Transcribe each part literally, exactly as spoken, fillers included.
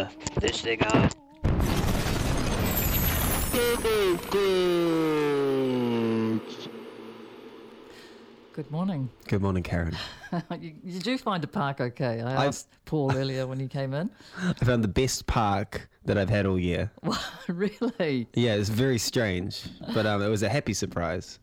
fire this thing up. Good morning. Good morning, Karen. you, did you find a park okay? I I've- asked Paul earlier when he came in. I found the best park that I've had all year. Really? Yeah, it's very strange, but um, it was a happy surprise.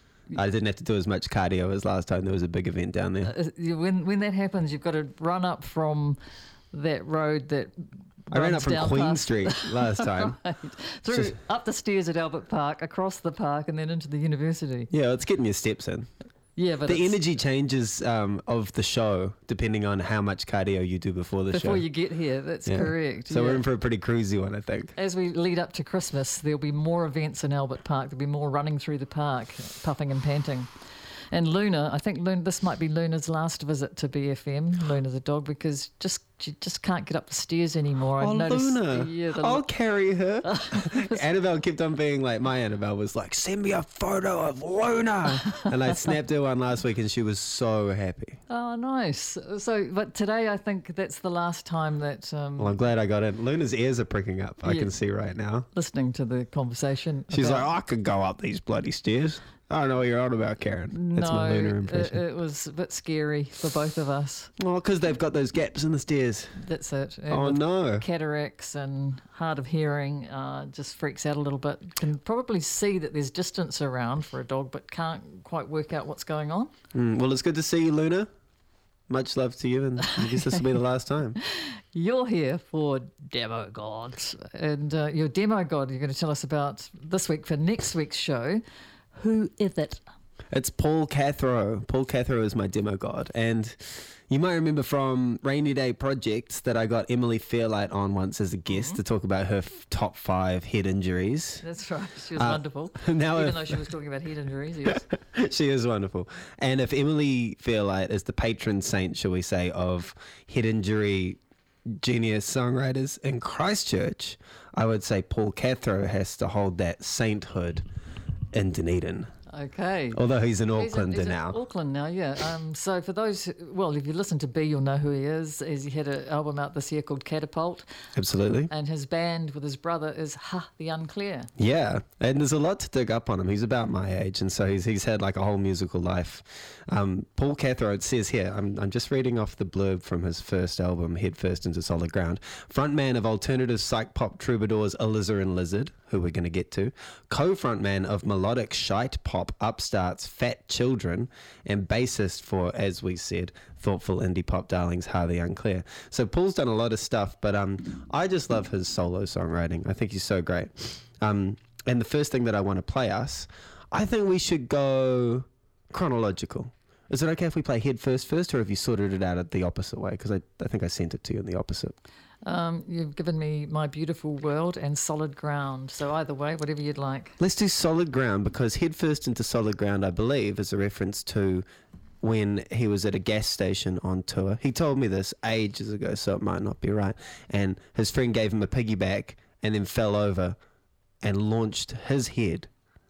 I didn't have to do as much cardio as last time there was a big event down there. Uh, you- when when that happens, you've got to run up from that road that I ran runs up from down Queen past- Street last time. Right. Through Just- up the stairs at Albert Park, across the park, and then into the university. Yeah, it's getting your steps in. Yeah, but The it's energy changes um, of the show depending on how much cardio you do before the show. before you get here. That's Yeah. correct. So yeah. we're in for a pretty cruisy one, I think. As we lead up to Christmas, there'll be more events in Albert Park. There'll be more running through the park, puffing and panting. And Luna, I think Luna, this might be Luna's last visit to B F M, Luna the dog, because just she just can't get up the stairs anymore. I've Oh, noticed, Luna. Yeah, the, I'll carry her. Annabelle kept on being like, my Annabelle was like, send me a photo of Luna. And I snapped her one last week and she was so happy. oh, nice. So, but today I think that's the last time that um, Well, I'm glad I got in. Luna's ears are pricking up. I Yeah. can see right now. listening to the conversation. She's about- like, I could go up these bloody stairs. I don't know what you're on about, Karen. That's no, my Luna it, impression. it was a bit scary for both of us. Well, because they've got those gaps in the stairs. That's it. And Oh, with no. cataracts and hard of hearing, uh, just freaks out a little bit. Can probably see that there's distance around for a dog, but can't quite work out what's going on. Mm, well, it's good to see you, Luna. Much love to you, and I guess this will be the last time. You're here for Demo Gods, and uh, your Demo God you're going to tell us about this week for next week's show. Who is it? It's Paul Cathro. Paul Cathro is my demo god. And you might remember from Rainy Day Projects that I got Emily Fairlight on once as a guest Mm-hmm. to talk about her f- top five head injuries. That's right. She was Uh, wonderful. now Even if- though she was talking about head injuries, yes. She is wonderful. And if Emily Fairlight is the patron saint, shall we say, of head injury genius songwriters in Christchurch, I would say Paul Cathro has to hold that sainthood in Dunedin. Okay. Although he's in He's in- Auckland he's in now. Auckland now, yeah. Um, so for those, who- well, if you listen to B, you'll know who he is. As he had an album out this year called Catapult, Absolutely. and his band with his brother is Ha the Unclear. Yeah, and there's a lot to dig up on him. He's about my age, and so he's he's had like a whole musical life. Um, Paul Cathro, it says here, I'm I'm just reading off the blurb from his first album, Head First into Solid Ground. Frontman of alternative psych pop troubadours Eliza and Lizard, who we're going to get to. Co-frontman of melodic shite pop upstarts Fat Children, and bassist for, as we said, thoughtful indie pop darlings Ha the Unclear. So Paul's done a lot of stuff, but um, I just love his solo songwriting. I think he's so great. Um, and the first thing that I want to play us, I think we should go chronological. Is it okay if we play Head First first, or have you sorted it out the opposite way? Because I, I think I sent it to you in the opposite. Um, you've given me My Beautiful World and Solid Ground. So either way, whatever you'd like. Let's do Solid Ground, because Head First into Solid Ground, I believe, is a reference to when he was at a gas station on tour. He told me this ages ago, so it might not be right. And his friend gave him a piggyback and then fell over and launched his head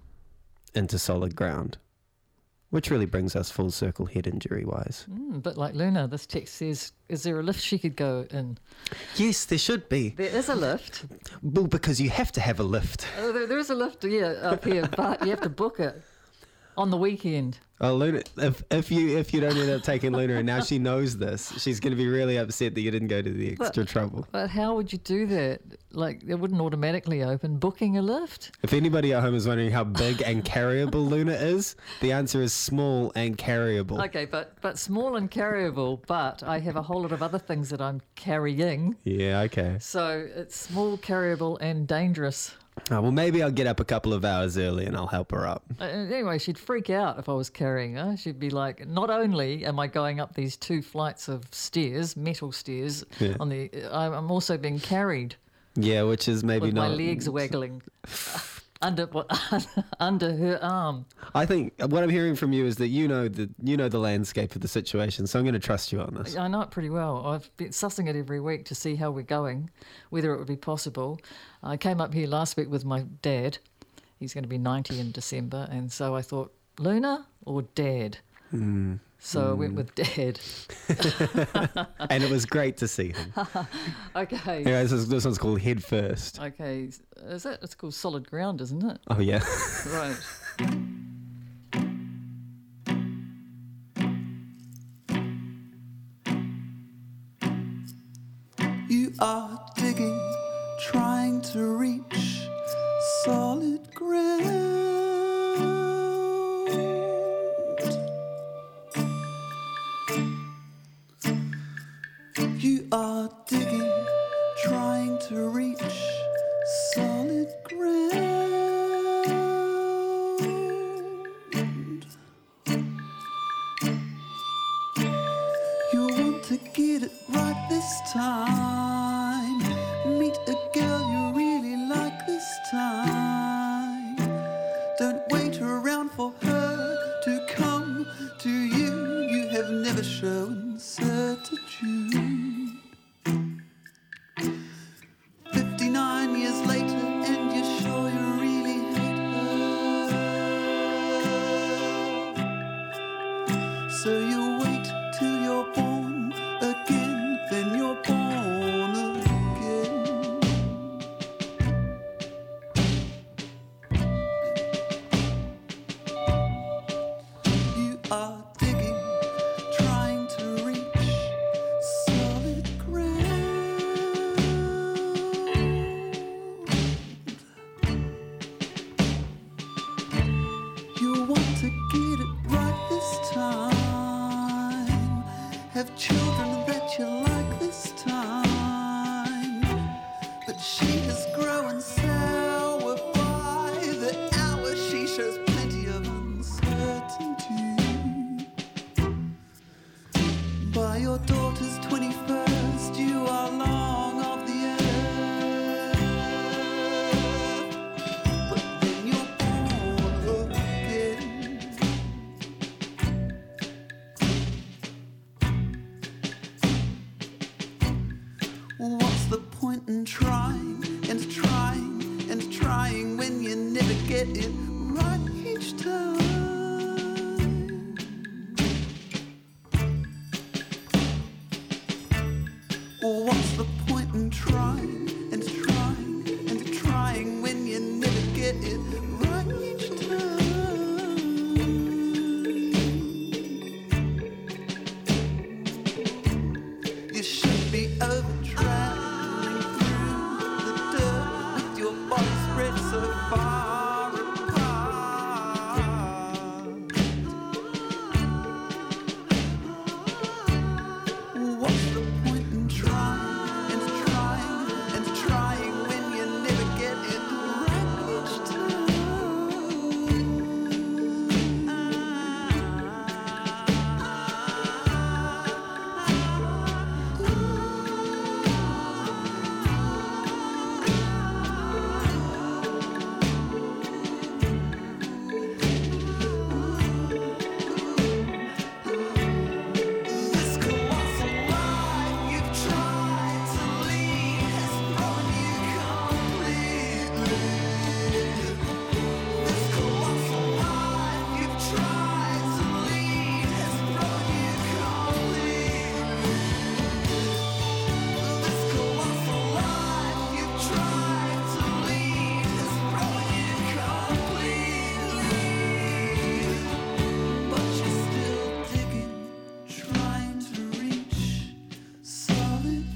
into solid ground, which really brings us full circle head injury wise. Mm, but like Luna, this text says, is there a lift she could go in? Yes, there should be. There is a lift. Well, because you have to have a lift. Oh, there, there is a lift, yeah, up here, but you have to book it on the weekend. Oh, Luna! If if you if you don't end up taking Luna, and now she knows this, she's going to be really upset that you didn't go to the extra But- trouble. But how would you do that? Like, it wouldn't automatically open. Booking a lift? If anybody at home is wondering how big and carryable Luna is, the answer is small and carryable. Okay, but but small and carryable, but I have a whole lot of other things that I'm carrying. Yeah, okay. So it's small, carryable, and dangerous. Oh, well, maybe I'll get up a couple of hours early and I'll help her up. Uh, anyway, she'd freak out if I was carrying her. She'd be like, not only am I going up these two flights of stairs, metal stairs, Yeah. on the, I'm I'm also being carried Yeah, which is maybe with not. my legs waggling under what under her arm. I think what I'm hearing from you is that you know the you know the landscape of the situation, so I'm going to trust you on this. I know it pretty well. I've been sussing it every week to see how we're going, whether it would be possible. I came up here last week with my dad. He's going to be ninety in December, and so I thought, Luna or Dad? Mm. So I went Mm. with Dad. And it was great to see him. Okay. Anyway, this, is, this one's called Head First. Okay. Is it? It's called Solid Ground, isn't it? Oh, yeah. Right. You are digging, trying to reach solid ground. You are digging, trying to reach solid ground. You want to get it right this time. Meet a girl you really like this time. Don't wait around for her to come to you. You have never shown certitude. Fifty-nine years later, and you're sure you really hate her. So you wait till you're born again, then you're born again. You are digging, trying to reach solid ground. You want to get it right this time. Have children that you like this time. But she is growing sour by the hour. She shows plenty of uncertainty. By your daughter's twenty-first, you are long off the earth. But then you're born again. What's the point in trying and trying and trying when you never get it right each time? What's the point in trying and trying and trying when you never get it right each time? You should be over traveling through the dirt with your body spread so far apart. What's the point in trying and trying and trying when you never get it right each This colossal life you've tried to lead has thrown you completely. This colossal life you've tried to lead has thrown you completely. This colossal life you've tried to lead has thrown you completely. But you're still digging, trying to reach solid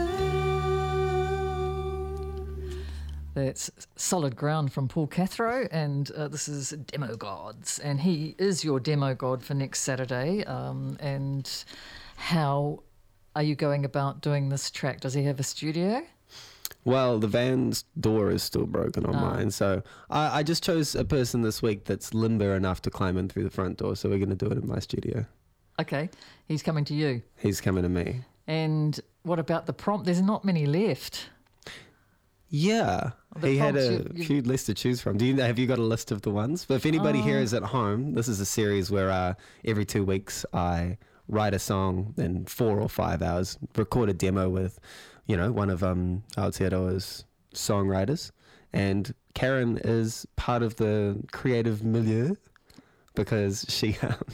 ground. That's Solid Ground from Paul Cathro, and uh, this is Demo Gods, and he is your demo god for next Saturday. Um, and how are you going about doing this track? Does he have a studio? Well, the van's door is still broken on Oh. mine, so I, I just chose a person this week that's limber enough to climb in through the front door, so we're going to do it in my studio. Okay, he's coming to you. He's coming to me. And what about the prompt? There's not many left. Yeah, The he had prompts a you- you- few lists to choose from. Do you have you got a list of the ones? But if anybody here Um, is at home, this is a series where uh, every two weeks I write a song in four or five hours, record a demo with, you know, one of um Aotearoa's songwriters, and Karen is part of the creative milieu because she um,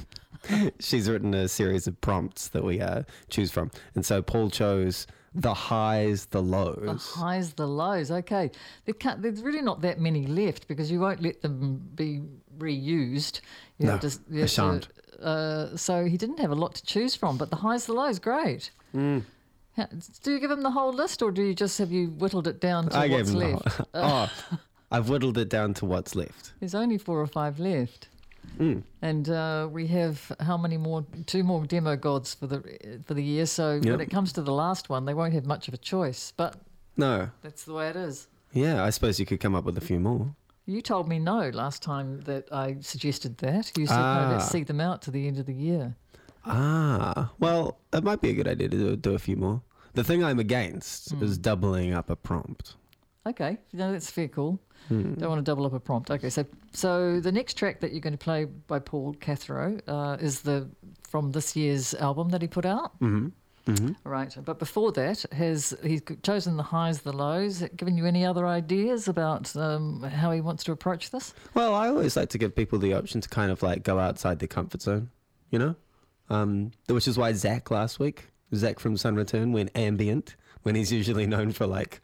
she's written a series of prompts that we uh, choose from. And so Paul chose the highs, the lows. The highs, the lows. Okay. There can't, there's really not that many left because you won't let them be reused. You No, have to, you I have shan't. To, uh, so he didn't have a lot to choose from, but the highs, the lows, great. Mm. How, do you give him the whole list or do you just have you whittled it down to I gave what's him the left? whole- oh, I've whittled it down to what's left. There's only four or five left. Mm. And uh, we have how many more? Two more demo gods for the for the year. So when Yep. it comes to the last one, they won't have much of a choice. But No. that's the way it is. Yeah, I suppose you could come up with a few more. You told me no last time that I suggested that. You said no, let's Ah. see them out to the end of the year. Ah, well, it might be a good idea to do, do a few more. The thing I'm against Mm. is doubling up a prompt. Okay, no, that's fair call. Hmm. Don't want to double up a prompt. Okay, so so the next track that you're going to play by Paul Cathro uh, is the from this year's album that he put out. Mm-hmm. Mm-hmm. Right, but before that, has he's chosen the highs, the lows? Given you any other ideas about um, how he wants to approach this? Well, I always like to give people the option to kind of like go outside their comfort zone, you know? Um, which is why Zach last week, Zach from Sun Return, went ambient when he's usually known for like,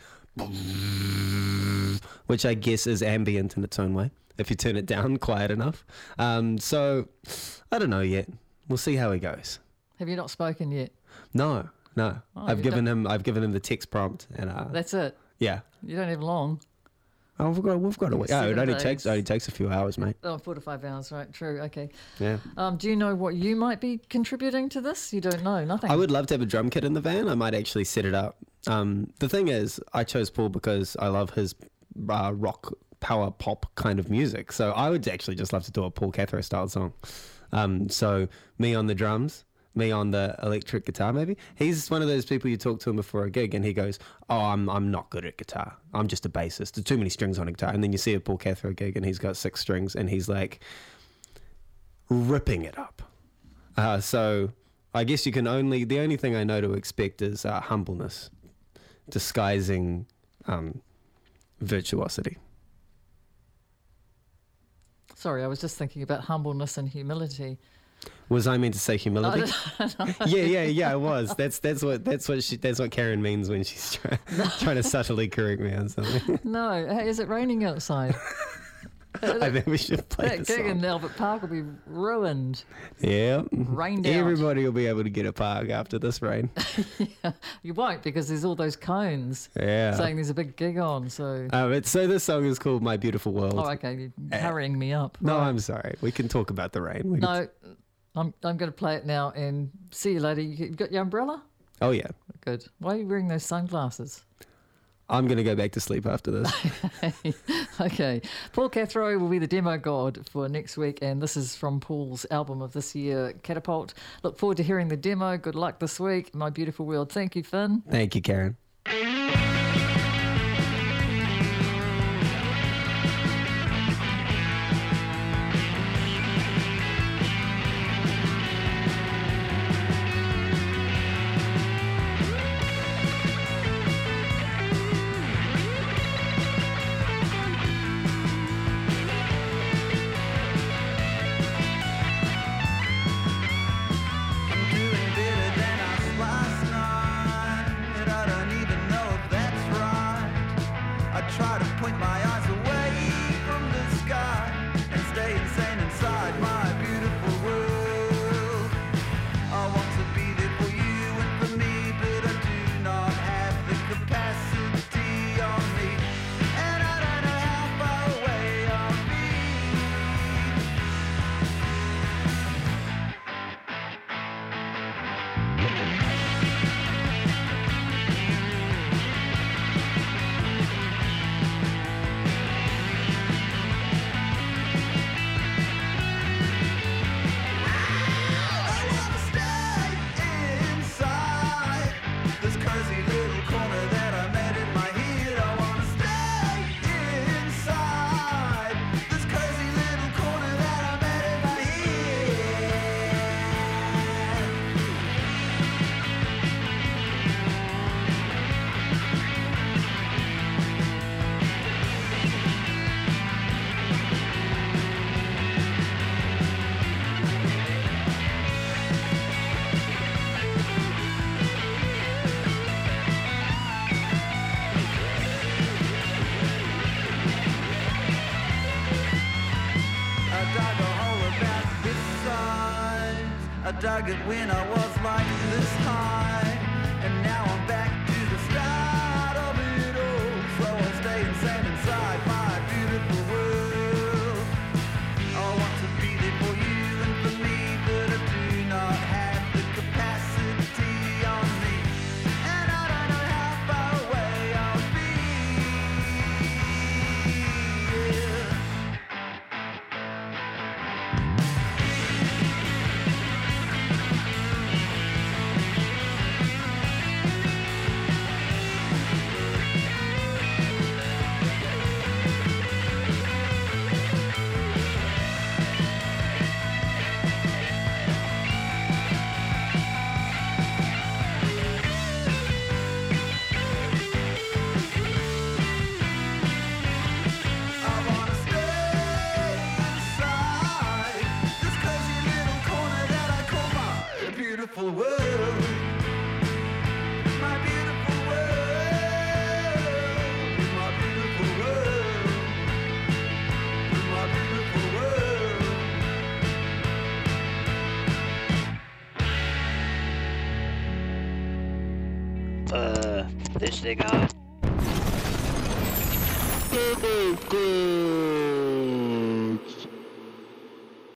which I guess is ambient in its own way, if you turn it down quiet enough. Um, so, I don't know yet. We'll see how he goes. Have you not spoken yet? No, no. Oh, I've you given him. I've given him the text prompt, and uh, That's it. yeah. You don't have long. Oh, we've got. We've got a week. Oh, it Seven only days. takes. Only takes a few hours, mate. Oh, four to five hours, right? True. Okay. Yeah. Um, do you know what you might be contributing to this? You don't know. Nothing. I would love to have a drum kit in the van. I might actually set it up. Um, the thing is, I chose Paul because I love his uh, rock, power pop kind of music. So I would actually just love to do a Paul Cathro style song. Um, so me on the drums, me on the electric guitar. Maybe he's one of those people you talk to him before a gig, and he goes, "Oh, I'm I'm not good at guitar. I'm just a bassist. There's too many strings on a guitar." And then you see a Paul Cathro gig, and he's got six strings, and he's like ripping it up. Uh, so I guess you can only the only thing I know to expect is uh, humbleness, disguising um, virtuosity. Sorry, I was just thinking about humbleness and humility. Was I meant to say humility? I don't know. yeah, yeah, yeah. I was. That's that's what that's what she that's what Karen means when she's trying trying to subtly correct me on something. No, hey, is it raining outside? I think we should play That the gig in song. Albert Park will be ruined. Yeah, Rained out. everybody will be able to get a park after this rain. Yeah, you won't because there's all those cones Yeah. saying there's a big gig on. So, Um, it's, so this song is called "My Beautiful World." oh, okay, you're hurrying me up. No, Right. I'm sorry. We can talk about the rain. We can No, I'm I'm going to play it now and see you later. You you got your umbrella? oh yeah, Good. Why are you wearing those sunglasses? I'm gonna go back to sleep after this. Okay. Paul Cathro will be the demo god for next week, and this is from Paul's album of this year, Catapult. Look forward to hearing the demo. Good luck this week. My Beautiful World. Thank you, Finn. Thank you, Karen. I'm doing better than I was last night. I don't need dug it when I was like this high, and now I'm back to the start of it all. So I'll stay insane inside my beautiful world. I want to be there for you and for me, but I do not have the capacity on me, and I don't know how far away I'll be. Yeah. I wanna stay inside this cozy little corner that I call my beautiful world. My beautiful world. My beautiful world. My beautiful world. Uh, this thing on.